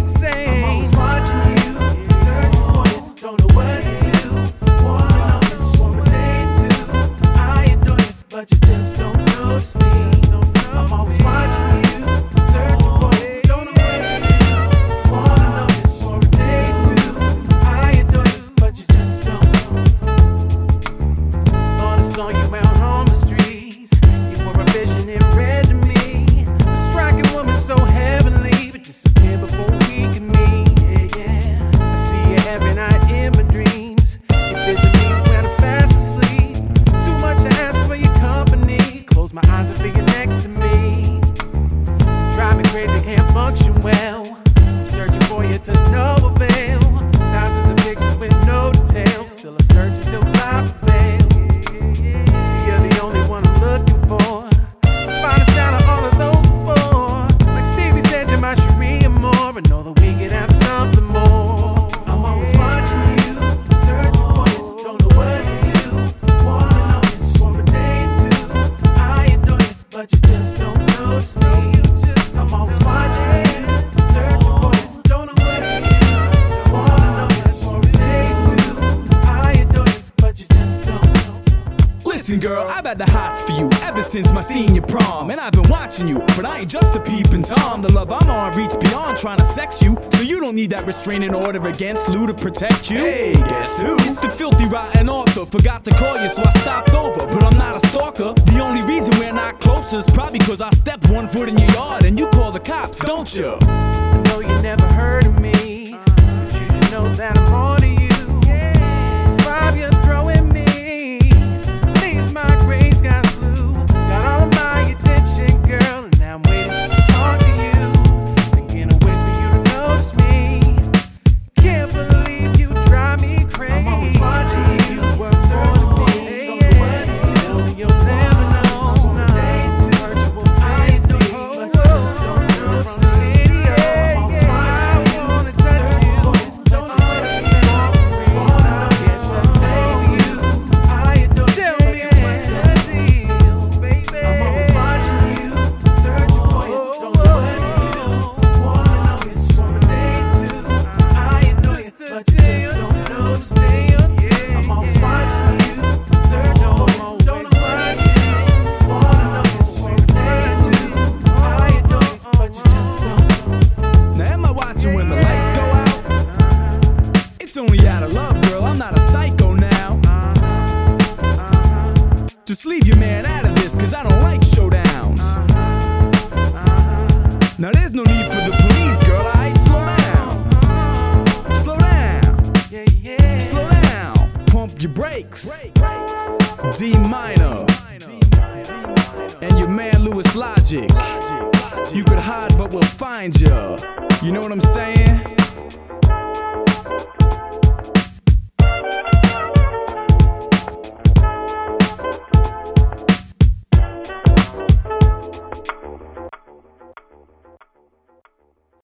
say. I'm always watching you, searching for you, don't know what to do. Wanna know this for a day or two. I adore you, but you just don't notice me. I'm always watching you, searching for you, don't know what to do. Wanna know this for a day or two. I adore you, but you just don't. Thought I saw you out on the streets. You were a vision, it read to me. A striking woman so heavenly, but disappeared before we could meet. Yeah. I see you every night in my dreams. You visit me when I'm fast asleep. Too much to ask for your company. Close my eyes and feel you next to me. Drive me crazy, can't function well. I'm searching for you to no avail. Thousands of pictures with no details. Still a search until I prevail. See, you're the only one I'm looking for. The finest out of all of those before. Like Stevie said, you're my Cherie and more. I know that we could have something more. I'm always watching you, searching for you, don't know what to do. Wanna know this for a day or two. I adore you, but you just don't notice me. I'm always watching you, searching for you, don't know what to do. Wanna know this for a day or two. I adore you, but you just don't. Listen, girl, I've had the hots for you ever since my senior prom. And I've been watching you, but I ain't just a peeping Tom. The love I'm on reach beyond trying to sex you. So you don't need that restraining order against Lou to protect you. Hey, guess who? It's the filthy rotten author. Forgot to call you, so I stopped over. But I'm not a stalker. The only reason we're not closer is probably cause I stepped 1 foot in your yard and you call the cops, don't you? I know you never heard of me, but you should know that I'm on to you. 5 you're throwing me leaves my gray skies blue. Got all of my attention, girl, and now I'm waiting just to talk to you. Thinking of ways for you to notice me. Can't believe you drive me crazy. I'm always watching you, worth more than me. Don't know what to do. You'll never know. Virtual fantasy, but you just don't know from the video. I wanna touch you, don't you wanna get to know you. I adore you. Tell me what's the deal, baby. I'm always watching you, searching for you, don't know what to do. Wanna know it's for a day or two. I adore you, but you just don't notice me. I'm always watching you, searching for you, don't know what to do. Wanna know it's for a day or two. I adore you, but you just don't. Now am I watching when the lights go out? It's only out of love, girl, I'm not a psycho now. Just leave your man out of this, cause I don't like showdowns. Now there's no need for the police, girl, alright? Slow down. Slow down. Yeah, yeah. Slow down. Pump your brakes. D minor. And your man Louis Logic. You could hide, but we'll find ya. You know what I'm saying?